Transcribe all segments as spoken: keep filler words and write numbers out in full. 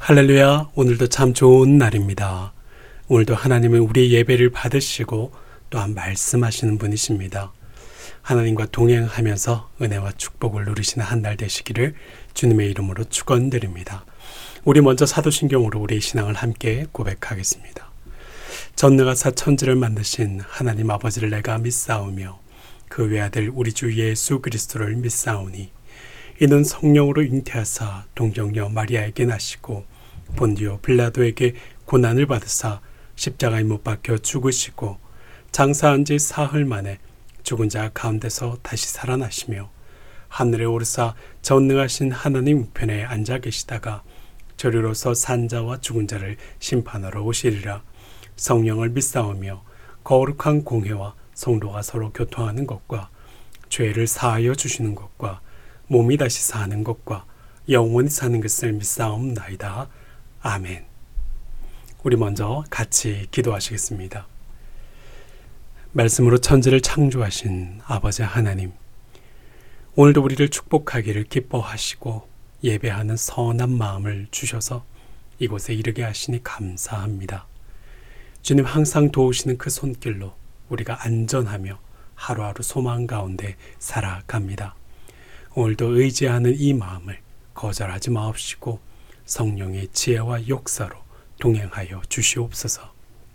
할렐루야, 오늘도 참 좋은 날입니다. 오늘도 하나님은 우리의 예배를 받으시고 또한 말씀하시는 분이십니다. 하나님과 동행하면서 은혜와 축복을 누리시는 한 날 되시기를 주님의 이름으로 축원드립니다. 우리 먼저 사도신경으로 우리의 신앙을 함께 고백하겠습니다. 전능하사 천지를 만드신 하나님 아버지를 내가 믿사오며 그 외아들 우리 주 예수 그리스도를 믿사오니 이는 성령으로 잉태하사 동정녀 마리아에게 나시고 본디오 빌라도에게 고난을 받으사 십자가에 못 박혀 죽으시고 장사한 지 사흘 만에 죽은 자 가운데서 다시 살아나시며 하늘에 오르사 전능하신 하나님 우편에 앉아 계시다가 저리로서 산자와 죽은 자를 심판하러 오시리라. 성령을 믿사오며 거룩한 공회와 성도가 서로 교통하는 것과 죄를 사하여 주시는 것과 몸이 다시 사는 것과 영원히 사는 것을 믿사옵나이다. 아멘. 우리 먼저 같이 기도하시겠습니다. 말씀으로 천지를 창조하신 아버지 하나님, 오늘도 우리를 축복하기를 기뻐하시고 예배하는 선한 마음을 주셔서 이곳에 이르게 하시니 감사합니다. 주님 항상 도우시는 그 손길로 우리가 안전하며 하루하루 소망 가운데 살아갑니다. 오늘도 의지하는 이 마음을 거절하지 마옵시고 성령의 지혜와 역사로 동행하여 주시옵소서.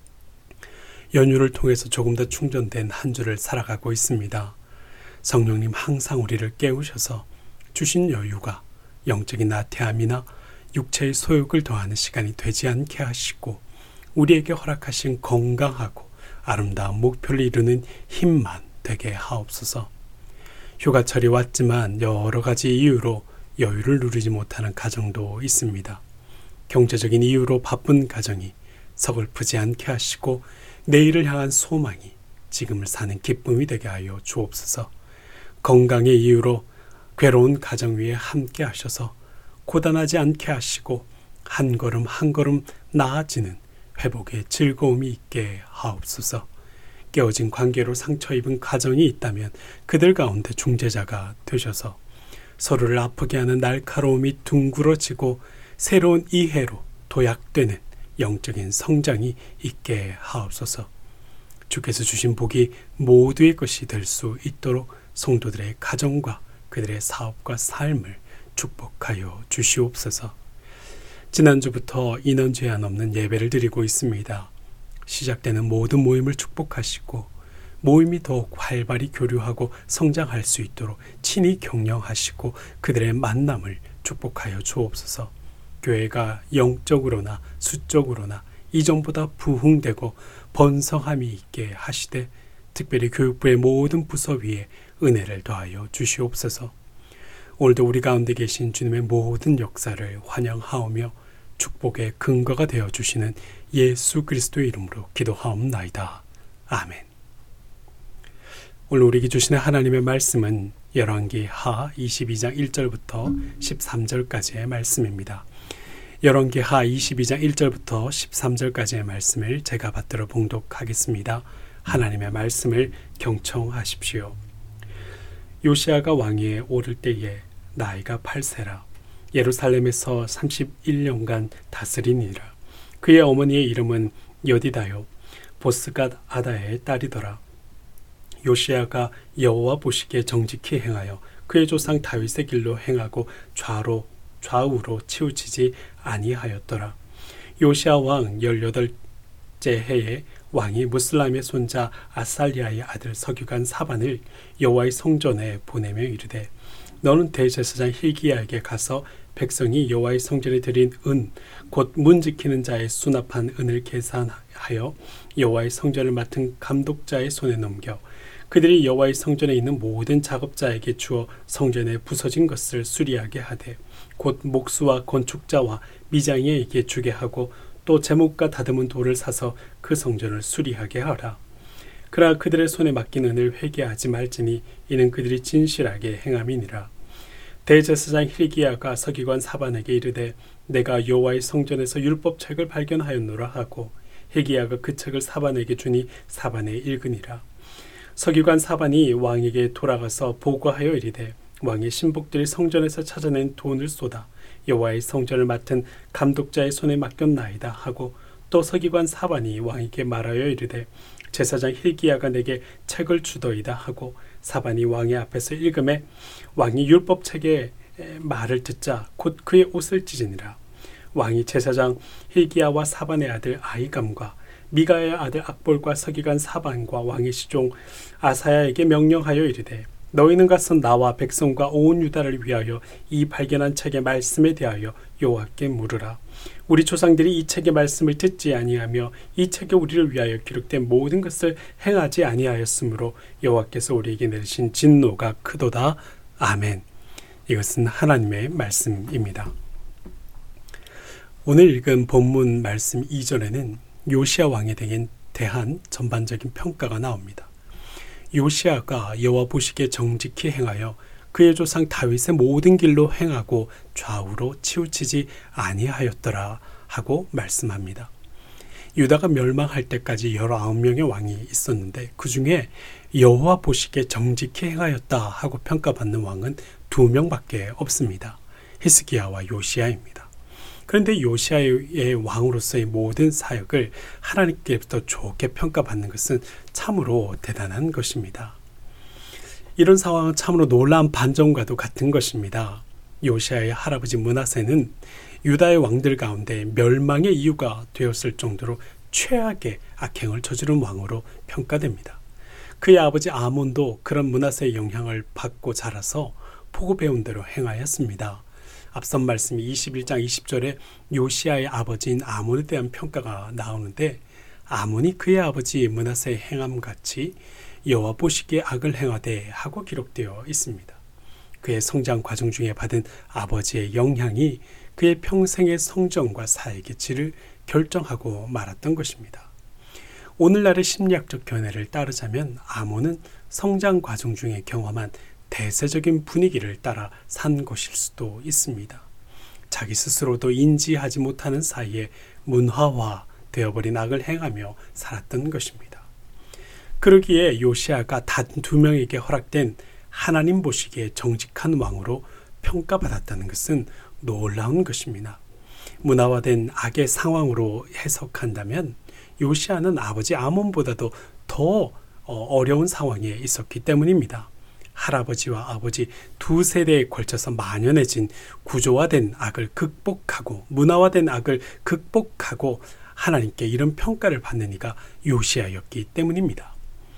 연휴를 통해서 조금 더 충전된 한 주를 살아가고 있습니다. 성령님 항상 우리를 깨우셔서 주신 여유가 영적인 나태함이나 육체의 소욕을 더하는 시간이 되지 않게 하시고 우리에게 허락하신 건강하고 아름다운 목표를 이루는 힘만 되게 하옵소서. 휴가철이 왔지만 여러 가지 이유로 여유를 누리지 못하는 가정도 있습니다. 경제적인 이유로 바쁜 가정이 서글프지 않게 하시고 내일을 향한 소망이 지금을 사는 기쁨이 되게 하여 주옵소서. 건강의 이유로 괴로운 가정 위에 함께 하셔서 고단하지 않게 하시고 한 걸음 한 걸음 나아지는 회복의 즐거움이 있게 하옵소서. 깨어진 관계로 상처 입은 가정이 있다면 그들 가운데 중재자가 되셔서 서로를 아프게 하는 날카로움이 둥그러지고 새로운 이해로 도약되는 영적인 성장이 있게 하옵소서. 주께서 주신 복이 모두의 것이 될 수 있도록 성도들의 가정과 그들의 사업과 삶을 축복하여 주시옵소서. 지난주부터 인원 제한 없는 예배를 드리고 있습니다. 시작되는 모든 모임을 축복하시고 모임이 더욱 활발히 교류하고 성장할 수 있도록 친히 격려하시고 그들의 만남을 축복하여 주옵소서. 교회가 영적으로나 수적으로나 이전보다 부흥되고 번성함이 있게 하시되 특별히 교육부의 모든 부서 위에 은혜를 더하여 주시옵소서. 오늘도 우리 가운데 계신 주님의 모든 역사를 환영하오며 축복의 근거가 되어 주시는 예수 그리스도의 이름으로 기도하옵나이다. 아멘. 오늘 우리에게 주시는 하나님의 말씀은 열왕기 하 이십이 장 일 절부터 십삼 절까지의 말씀입니다. 열왕기 하 이십이 장 일 절부터 십삼 절까지의 말씀을 제가 받들어 봉독하겠습니다. 하나님의 말씀을 경청하십시오. 요시야가 왕위에 오를 때에 나이가 팔 세라. 예루살렘에서 삼십일 년간 다스리니라. 그의 어머니의 이름은 여디다요 보스갓 아다의 딸이더라. 요시야가 여호와 보시기에 정직히 행하여 그의 조상 다윗의 길로 행하고 좌로 좌우로 치우치지 아니하였더라. 요시야 왕 열여덟째 해에 왕이 무슬람의 손자 아살리아의 아들 서기관 사반을 여호와의 성전에 보내며 이르되 너는 대제사장 hil기야에게 가서 백성이 여호와의 성전에 드린 은 곧 문 지키는 자의 수납한 은을 계산하여 여호와의 성전을 맡은 감독자의 손에 넘겨 그들이 여호와의 성전에 있는 모든 작업자에게 주어 성전에 부서진 것을 수리하게 하되 곧 목수와 건축자와 미장이에게 주게 하고 또 제목과 다듬은 돌을 사서 그 성전을 수리하게 하라. 그러나 그들의 손에 맡긴 은을 회개하지 말지니 이는 그들이 진실하게 행함이니라. 대제사장 hil기야가 서기관 사반에게 이르되 내가 여호와의 성전에서 율법책을 발견하였노라 하고 hil기야가 그 책을 사반에게 주니 사반에 읽으니라. 서기관 사반이 왕에게 돌아가서 보고하여 이르되 왕의 신복들이 성전에서 찾아낸 돈을 쏟아 여호와의 성전을 맡은 감독자의 손에 맡겼나이다 하고 또 서기관 사반이 왕에게 말하여 이르되 제사장 hil기야가 내게 책을 주더이다 하고 사반이 왕의 앞에서 읽음에 왕이 율법책의 말을 듣자 곧 그의 옷을 찢으니라. 왕이 제사장 hil기야와 사반의 아들 아히감과 미가의 아들 악볼과 서기관 사반과 왕의 시종 아사야에게 명령하여 이르되 너희는 가서 나와 백성과 온 유다를 위하여 이 발견한 책의 말씀에 대하여 여호와께 물으라. 우리 조상들이 이 책의 말씀을 듣지 아니하며 이 책에 우리를 위하여 기록된 모든 것을 행하지 아니하였으므로 여호와께서 우리에게 내리신 진노가 크도다. 아멘. 이것은 하나님의 말씀입니다. 오늘 읽은 본문 말씀 이전에는 요시야 왕에 대한 전반적인 평가가 나옵니다. 요시야가 여호와 보시기에 정직히 행하여 그의 조상 다윗의 모든 길로 행하고 좌우로 치우치지 아니하였더라 하고 말씀합니다. 유다가 멸망할 때까지 열아홉 명의 왕이 있었는데 그 중에 여호와 보시기에 정직히 행하였다 하고 평가받는 왕은 두 명밖에 없습니다. 히스기야와 요시야입니다. 그런데 요시야의 왕으로서의 모든 사역을 하나님께부터 좋게 평가받는 것은 참으로 대단한 것입니다. 이런 상황은 참으로 놀라운 반전과도 같은 것입니다. 요시야의 할아버지 므낫세는 유다의 왕들 가운데 멸망의 이유가 되었을 정도로 최악의 악행을 저지른 왕으로 평가됩니다. 그의 아버지 아몬도 그런 므낫세의 영향을 받고 자라서 보고 배운 대로 행하였습니다. 앞선 말씀 이십일 장 이십 절에 요시야의 아버지인 아몬에 대한 평가가 나오는데 아몬이 그의 아버지 므낫세의 행함같이 여호와 보시기에 악을 행하되 하고 기록되어 있습니다. 그의 성장 과정 중에 받은 아버지의 영향이 그의 평생의 성정과 사역의 질을 결정하고 말았던 것입니다. 오늘날의 심리학적 견해를 따르자면 아몬은 성장 과정 중에 경험한 대세적인 분위기를 따라 산 것일 수도 있습니다. 자기 스스로도 인지하지 못하는 사이에 문화화 되어버린 악을 행하며 살았던 것입니다. 그러기에 요시야가 단 두 명에게 허락된 하나님 보시기에 정직한 왕으로 평가받았다는 것은 놀라운 것입니다. 문화화된 악의 상황으로 해석한다면 요시야는 아버지 아몬보다도 더 어려운 상황에 있었기 때문입니다. 할아버지와 아버지 두 세대에 걸쳐서 만연해진 구조화된 악을 극복하고 문화화된 악을 극복하고 하나님께 이런 평가를 받는 이가 요시야였기 때문입니다.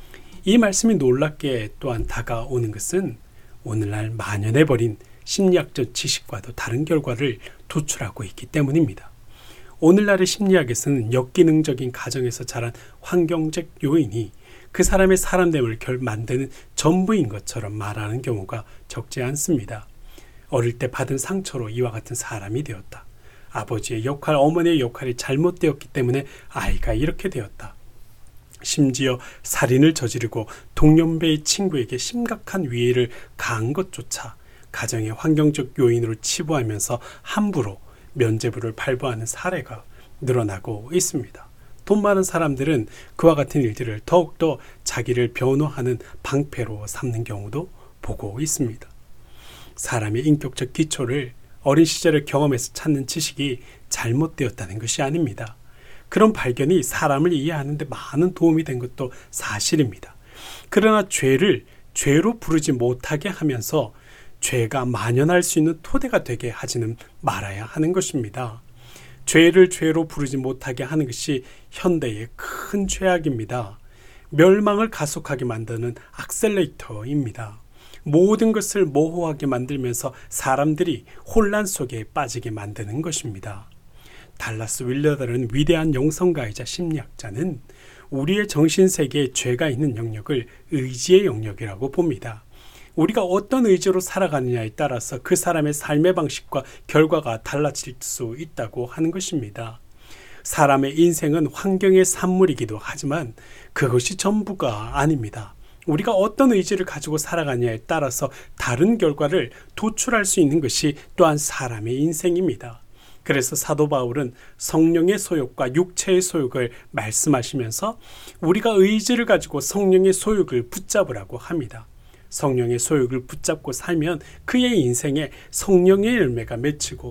이 말씀이 놀랍게 또한 다가오는 것은 오늘날 만연해버린 심리학적 지식과도 다른 결과를 도출하고 있기 때문입니다. 오늘날의 심리학에서는 역기능적인 가정에서 자란 환경적 요인이 그 사람의 사람됨을 결 만드는 전부인 것처럼 말하는 경우가 적지 않습니다. 어릴 때 받은 상처로 이와 같은 사람이 되었다. 아버지의 역할, 어머니의 역할이 잘못되었기 때문에 아이가 이렇게 되었다. 심지어 살인을 저지르고 동년배의 친구에게 심각한 위해를 가한 것조차 가정의 환경적 요인으로 치부하면서 함부로 면죄부를 발부하는 사례가 늘어나고 있습니다. 돈 많은 사람들은 그와 같은 일들을 더욱더 자기를 변호하는 방패로 삼는 경우도 보고 있습니다. 사람의 인격적 기초를 어린 시절을 경험해서 찾는 지식이 잘못되었다는 것이 아닙니다. 그런 발견이 사람을 이해하는 데 많은 도움이 된 것도 사실입니다. 그러나 죄를 죄로 부르지 못하게 하면서 죄가 만연할 수 있는 토대가 되게 하지는 말아야 하는 것입니다. 죄를 죄로 부르지 못하게 하는 것이 현대의 큰 죄악입니다. 멸망을 가속하게 만드는 악셀레이터입니다. 모든 것을 모호하게 만들면서 사람들이 혼란 속에 빠지게 만드는 것입니다. 달라스 윌러더는 위대한 영성가이자 심리학자는 우리의 정신세계에 죄가 있는 영역을 의지의 영역이라고 봅니다. 우리가 어떤 의지로 살아가느냐에 따라서 그 사람의 삶의 방식과 결과가 달라질 수 있다고 하는 것입니다. 사람의 인생은 환경의 산물이기도 하지만 그것이 전부가 아닙니다. 우리가 어떤 의지를 가지고 살아가냐에 따라서 다른 결과를 도출할 수 있는 것이 또한 사람의 인생입니다. 그래서 사도 바울은 성령의 소욕과 육체의 소욕을 말씀하시면서 우리가 의지를 가지고 성령의 소욕을 붙잡으라고 합니다. 성령의 소욕을 붙잡고 살면 그의 인생에 성령의 열매가 맺히고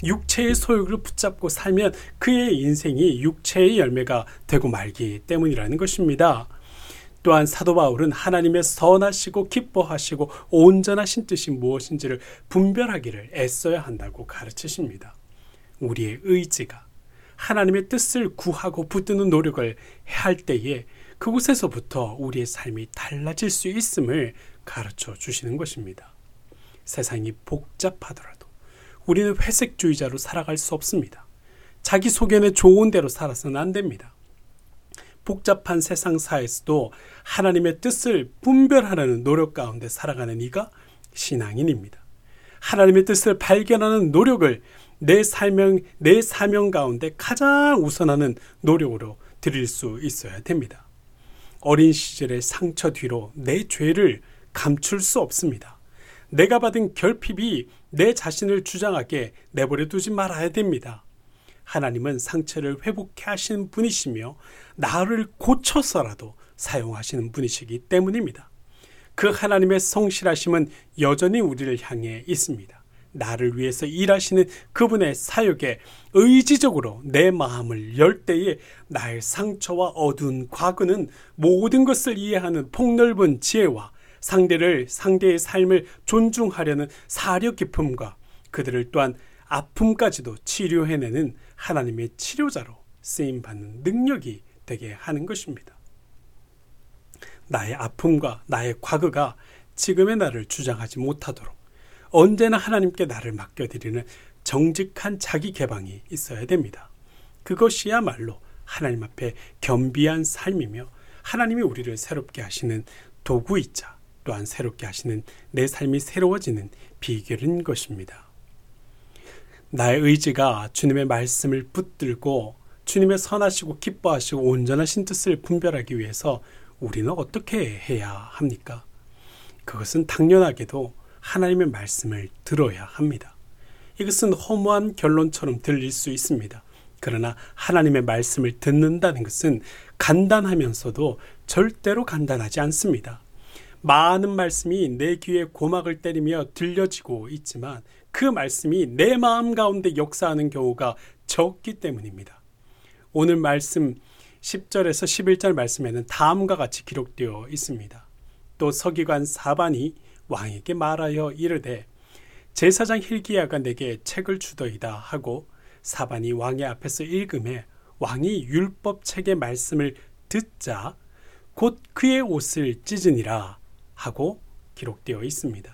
육체의 소욕을 붙잡고 살면 그의 인생이 육체의 열매가 되고 말기 때문이라는 것입니다. 또한 사도 바울은 하나님의 선하시고 기뻐하시고 온전하신 뜻이 무엇인지를 분별하기를 애써야 한다고 가르치십니다. 우리의 의지가 하나님의 뜻을 구하고 붙드는 노력을 할 때에 그곳에서부터 우리의 삶이 달라질 수 있음을 가르쳐 주시는 것입니다. 세상이 복잡하더라도 우리는 회색주의자로 살아갈 수 없습니다. 자기 소견에 좋은 대로 살아서는 안 됩니다. 복잡한 세상사에서도 하나님의 뜻을 분별하려는 노력 가운데 살아가는 이가 신앙인입니다. 하나님의 뜻을 발견하는 노력을 내 사명, 내 사명 가운데 가장 우선하는 노력으로 드릴 수 있어야 됩니다. 어린 시절의 상처 뒤로 내 죄를 감출 수 없습니다. 내가 받은 결핍이 내 자신을 주장하게 내버려 두지 말아야 됩니다. 하나님은 상처를 회복해 하시는 분이시며 나를 고쳐서라도 사용하시는 분이시기 때문입니다. 그 하나님의 성실하심은 여전히 우리를 향해 있습니다. 나를 위해서 일하시는 그분의 사역에 의지적으로 내 마음을 열 때에 나의 상처와 어두운 과거는 모든 것을 이해하는 폭넓은 지혜와 상대를 상대의 삶을 존중하려는 사려 깊음과 그들을 또한 아픔까지도 치료해내는 하나님의 치료자로 쓰임받는 능력이 되게 하는 것입니다. 나의 아픔과 나의 과거가 지금의 나를 주장하지 못하도록 언제나 하나님께 나를 맡겨드리는 정직한 자기 개방이 있어야 됩니다. 그것이야말로 하나님 앞에 겸비한 삶이며 하나님이 우리를 새롭게 하시는 도구이자 또한 새롭게 하시는 내 삶이 새로워지는 비결인 것입니다. 나의 의지가 주님의 말씀을 붙들고 주님의 선하시고 기뻐하시고 온전하신 뜻을 분별하기 위해서 우리는 어떻게 해야 합니까? 그것은 당연하게도 하나님의 말씀을 들어야 합니다. 이것은 허무한 결론처럼 들릴 수 있습니다. 그러나 하나님의 말씀을 듣는다는 것은 간단하면서도 절대로 간단하지 않습니다. 많은 말씀이 내 귀에 고막을 때리며 들려지고 있지만 그 말씀이 내 마음 가운데 역사하는 경우가 적기 때문입니다. 오늘 말씀 십 절에서 십일 절 말씀에는 다음과 같이 기록되어 있습니다. 또 서기관 사반이 왕에게 말하여 이르되 제사장 hil기야가 내게 책을 주더이다 하고 사반이 왕의 앞에서 읽음에 왕이 율법 책의 말씀을 듣자 곧 그의 옷을 찢으니라 하고 기록되어 있습니다.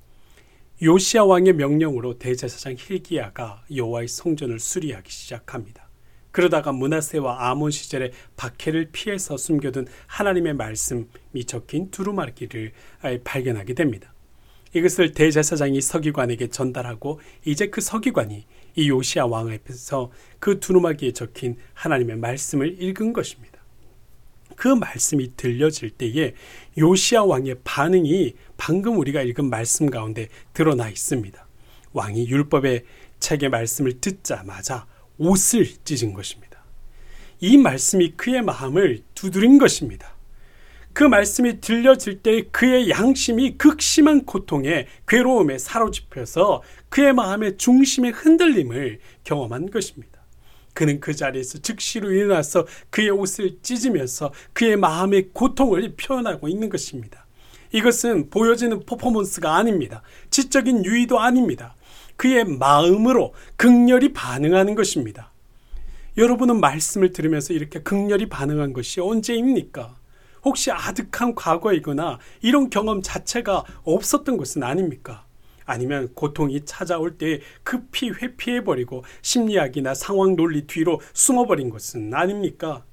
요시야 왕의 명령으로 대제사장 hil기야가 여호와의 성전을 수리하기 시작합니다. 그러다가 므낫세와 아몬 시절에 박해를 피해서 숨겨둔 하나님의 말씀이 적힌 두루마기를 발견하게 됩니다. 이것을 대제사장이 서기관에게 전달하고 이제 그 서기관이 이 요시야 왕 앞에서 그 두루마기에 적힌 하나님의 말씀을 읽은 것입니다. 그 말씀이 들려질 때에 요시야 왕의 반응이 방금 우리가 읽은 말씀 가운데 드러나 있습니다. 왕이 율법의 책의 말씀을 듣자마자 옷을 찢은 것입니다. 이 말씀이 그의 마음을 두드린 것입니다. 그 말씀이 들려질 때 그의 양심이 극심한 고통에 괴로움에 사로잡혀서 그의 마음의 중심의 흔들림을 경험한 것입니다. 그는 그 자리에서 즉시로 일어나서 그의 옷을 찢으면서 그의 마음의 고통을 표현하고 있는 것입니다. 이것은 보여지는 퍼포먼스가 아닙니다. 지적인 유의도 아닙니다. 그의 마음으로 극렬히 반응하는 것입니다. 여러분은 말씀을 들으면서 이렇게 극렬히 반응한 것이 언제입니까? 혹시 아득한 과거이거나 이런 경험 자체가 없었던 것은 아닙니까? 아니면 고통이 찾아올 때 급히 회피해버리고 심리학이나 상황 논리 뒤로 숨어버린 것은 아닙니까?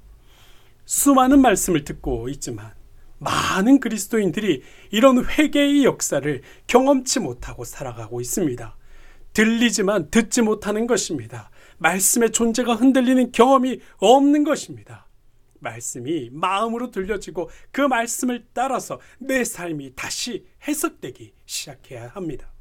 수많은 말씀을 듣고 있지만 많은 그리스도인들이 이런 회개의 역사를 경험치 못하고 살아가고 있습니다. 들리지만 듣지 못하는 것입니다. 말씀의 존재가 흔들리는 경험이 없는 것입니다. 말씀이 마음으로 들려지고 그 말씀을 따라서 내 삶이 다시 해석되기 시작해야 합니다.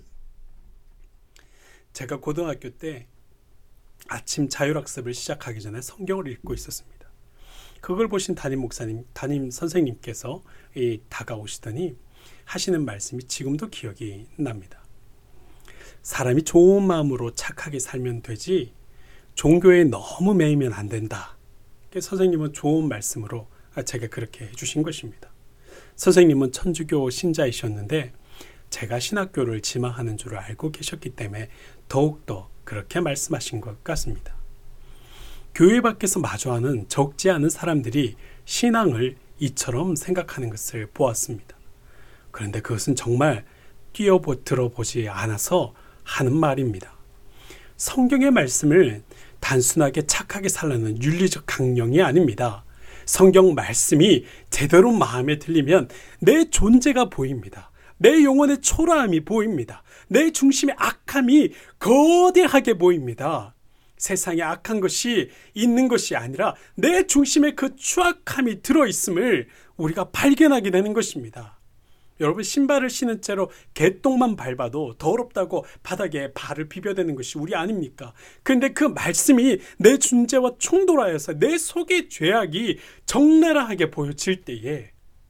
제가 고등학교 때 아침 자율학습을 시작하기 전에 성경을 읽고 있었습니다. 그걸 보신 담임 목사님, 담임 선생님께서 다가오시더니 하시는 말씀이 지금도 기억이 납니다. 사람이 좋은 마음으로 착하게 살면 되지 종교에 너무 매이면 안 된다. 선생님은 좋은 말씀으로 제가 그렇게 해주신 것입니다. 선생님은 천주교 신자이셨는데 제가 신학교를 지망하는 줄 알고 계셨기 때문에 더욱더 그렇게 말씀하신 것 같습니다. 교회 밖에서 마주하는 적지 않은 사람들이 신앙을 이처럼 생각하는 것을 보았습니다. 그런데 그것은 정말 뛰어들어보지 않아서 하는 말입니다. 성경의 말씀을 단순하게 착하게 살라는 윤리적 강령이 아닙니다. 성경 말씀이 제대로 마음에 들리면 내 존재가 보입니다. 내 영혼의 초라함이 보입니다. 내 중심의 악함이 거대하게 보입니다. 세상에 악한 것이 있는 것이 아니라 내 중심에 그 추악함이 들어있음을 우리가 발견하게 되는 것입니다. 여러분, 신발을 신은 채로 개똥만 밟아도 더럽다고 바닥에 발을 비벼대는 것이 우리 아닙니까? 그런데 그 말씀이 내 존재와 충돌하여서 내 속의 죄악이 적나라하게 보여질 때에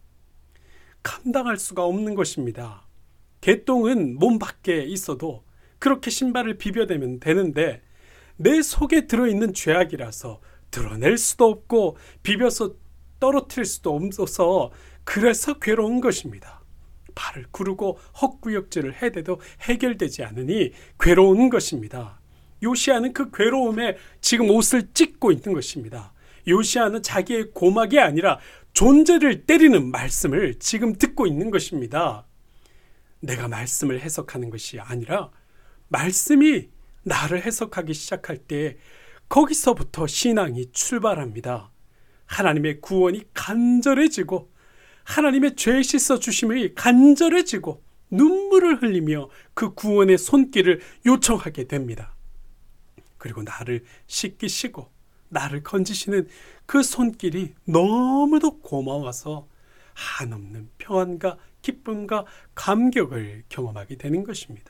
감당할 수가 없는 것입니다. 개똥은 몸 밖에 있어도 그렇게 신발을 비벼대면 되는데 내 속에 들어있는 죄악이라서 드러낼 수도 없고 비벼서 떨어뜨릴 수도 없어서 그래서 괴로운 것입니다. 발을 구르고 헛구역질을 해대도 해결되지 않으니 괴로운 것입니다. 요시야는 그 괴로움에 지금 옷을 찢고 있는 것입니다. 요시야는 자기의 고막이 아니라 존재를 때리는 말씀을 지금 듣고 있는 것입니다. 내가 말씀을 해석하는 것이 아니라 말씀이 나를 해석하기 시작할 때 거기서부터 신앙이 출발합니다. 하나님의 구원이 간절해지고 하나님의 죄 씻어 주심이 간절해지고 눈물을 흘리며 그 구원의 손길을 요청하게 됩니다. 그리고 나를 씻기시고 나를 건지시는 그 손길이 너무도 고마워서 한없는 평안과 기쁨과 감격을 경험하게 되는 것입니다.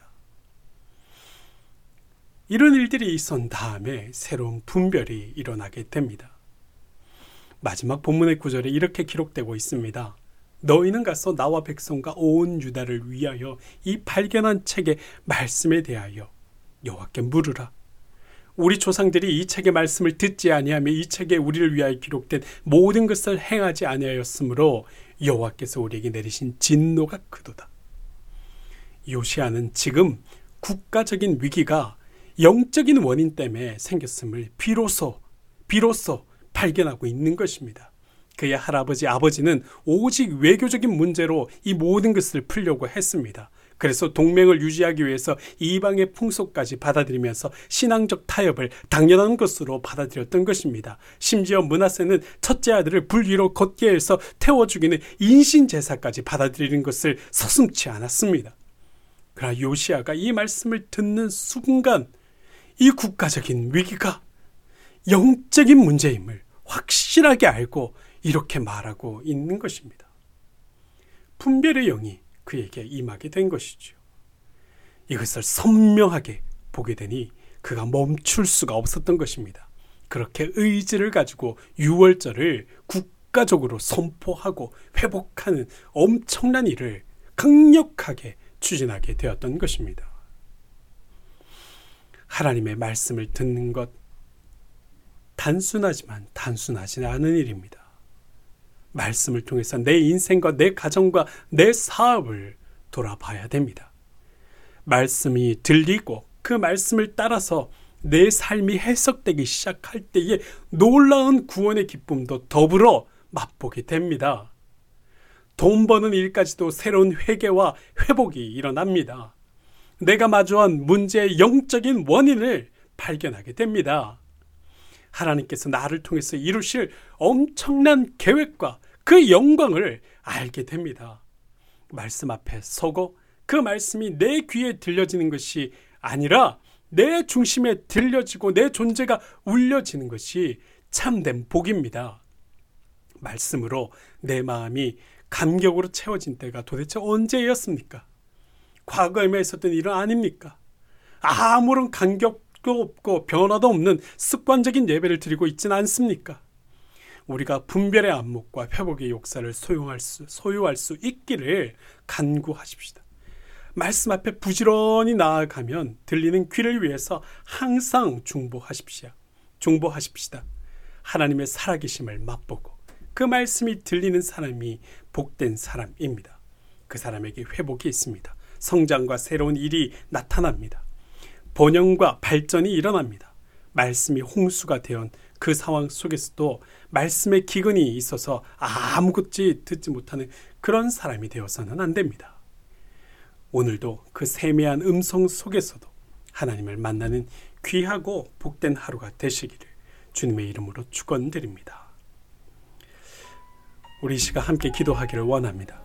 이런 일들이 있은 다음에 새로운 분별이 일어나게 됩니다. 마지막 본문의 구절에 이렇게 기록되고 있습니다. 너희는 가서 나와 백성과 온 유다를 위하여 이 발견한 책의 말씀에 대하여 여호와께 물으라. 우리 조상들이 이 책의 말씀을 듣지 아니하며 이 책에 우리를 위하여 기록된 모든 것을 행하지 아니하였으므로 여호와께서 우리에게 내리신 진노가 크도다. 요시야는 지금 국가적인 위기가 영적인 원인 때문에 생겼음을 비로소 비로소 발견하고 있는 것입니다. 그의 할아버지 아버지는 오직 외교적인 문제로 이 모든 것을 풀려고 했습니다. 그래서 동맹을 유지하기 위해서 이방의 풍속까지 받아들이면서 신앙적 타협을 당연한 것으로 받아들였던 것입니다. 심지어 므낫세는 첫째 아들을 불 위로 걷게 해서 태워 죽이는 인신 제사까지 받아들이는 것을 서슴지 않았습니다. 그러나 요시야가 이 말씀을 듣는 순간 이 국가적인 위기가 영적인 문제임을 확실하게 알고 이렇게 말하고 있는 것입니다. 분별의 영이 그에게 임하게 된 것이죠. 이것을 선명하게 보게 되니 그가 멈출 수가 없었던 것입니다. 그렇게 의지를 가지고 유월절을 국가적으로 선포하고 회복하는 엄청난 일을 강력하게 추진하게 되었던 것입니다. 하나님의 말씀을 듣는 것, 단순하지만 단순하지 않은 일입니다. 말씀을 통해서 내 인생과 내 가정과 내 사업을 돌아봐야 됩니다. 말씀이 들리고 그 말씀을 따라서 내 삶이 해석되기 시작할 때에 놀라운 구원의 기쁨도 더불어 맛보게 됩니다. 돈 버는 일까지도 새로운 회개와 회복이 일어납니다. 내가 마주한 문제의 영적인 원인을 발견하게 됩니다. 하나님께서 나를 통해서 이루실 엄청난 계획과 그 영광을 알게 됩니다. 말씀 앞에 서고 그 말씀이 내 귀에 들려지는 것이 아니라 내 중심에 들려지고 내 존재가 울려지는 것이 참된 복입니다. 말씀으로 내 마음이 감격으로 채워진 때가 도대체 언제였습니까? 과거에만 있었던 일은 아닙니까? 아무런 감격도 없고 변화도 없는 습관적인 예배를 드리고 있지는 않습니까? 우리가 분별의 안목과 회복의 역사를 소유할 수, 소유할 수 있기를 간구하십시다. 말씀 앞에 부지런히 나아가면 들리는 귀를 위해서 항상 중보하십시오. 중보하십시다. 하나님의 살아계심을 맛보고 그 말씀이 들리는 사람이 복된 사람입니다. 그 사람에게 회복이 있습니다. 성장과 새로운 일이 나타납니다. 번영과 발전이 일어납니다. 말씀이 홍수가 되어 그 상황 속에서도 말씀의 기근이 있어서 아무것도 듣지 못하는 그런 사람이 되어서는 안 됩니다. 오늘도 그 세미한 음성 속에서도 하나님을 만나는 귀하고 복된 하루가 되시기를 주님의 이름으로 축원드립니다. 우리 이 시간 함께 기도하기를 원합니다.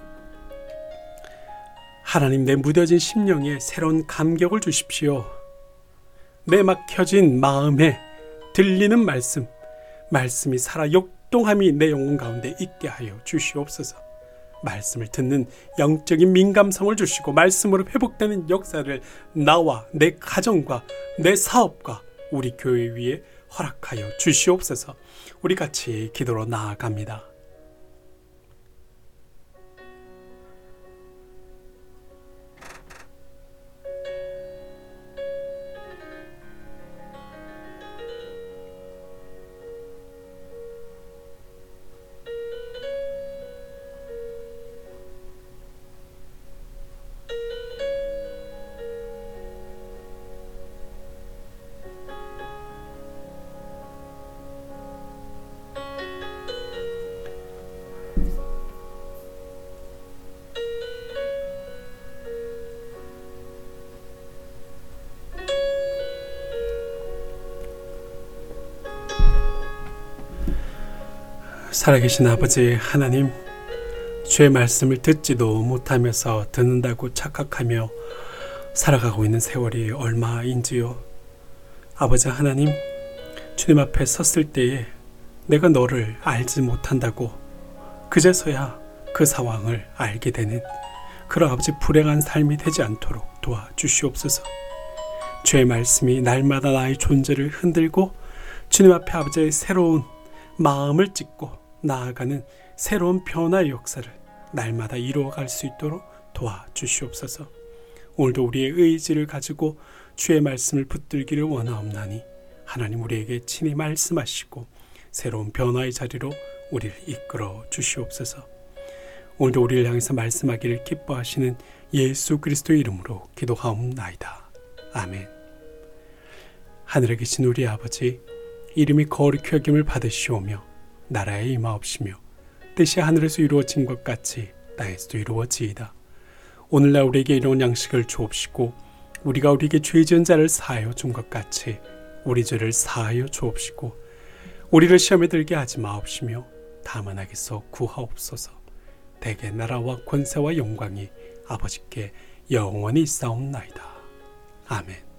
하나님, 내 무뎌진 심령에 새로운 감격을 주십시오. 내 막혀진 마음에 들리는 말씀, 말씀이 살아 역동함이 내 영혼 가운데 있게 하여 주시옵소서. 말씀을 듣는 영적인 민감성을 주시고 말씀으로 회복되는 역사를 나와 내 가정과 내 사업과 우리 교회 위에 허락하여 주시옵소서. 우리 같이 기도로 나아갑니다. 살아계신 아버지 하나님, 주의 말씀을 듣지도 못하면서 듣는다고 착각하며 살아가고 있는 세월이 얼마인지요. 아버지 하나님, 주님 앞에 섰을 때에 내가 너를 알지 못한다고 그제서야 그 상황을 알게 되는 그런 아버지 불행한 삶이 되지 않도록 도와주시옵소서. 주의 말씀이 날마다 나의 존재를 흔들고 주님 앞에 아버지의 새로운 마음을 찢고 나아가는 새로운 변화의 역사를 날마다 이루어갈 수 있도록 도와주시옵소서. 오늘도 우리의 의지를 가지고 주의 말씀을 붙들기를 원하옵나니 하나님 우리에게 친히 말씀하시고 새로운 변화의 자리로 우리를 이끌어 주시옵소서. 오늘도 우리를 향해서 말씀하기를 기뻐하시는 예수 그리스도의 이름으로 기도하옵나이다. 아멘. 하늘에 계신 우리 아버지, 이름이 거룩히 여김을 받으시오며 나라에 임하옵시며 뜻이 하늘에서 이루어진 것 같이 땅에서도 이루어지이다. 오늘날 우리에게 이런 양식을 주옵시고 우리가 우리에게 죄 지은 자를 사하여 준 것 같이 우리 죄를 사하여 주옵시고 우리를 시험에 들게 하지 마옵시며 다만 악에서 구하옵소서. 대개 나라와 권세와 영광이 아버지께 영원히 있사옵나이다. 아멘.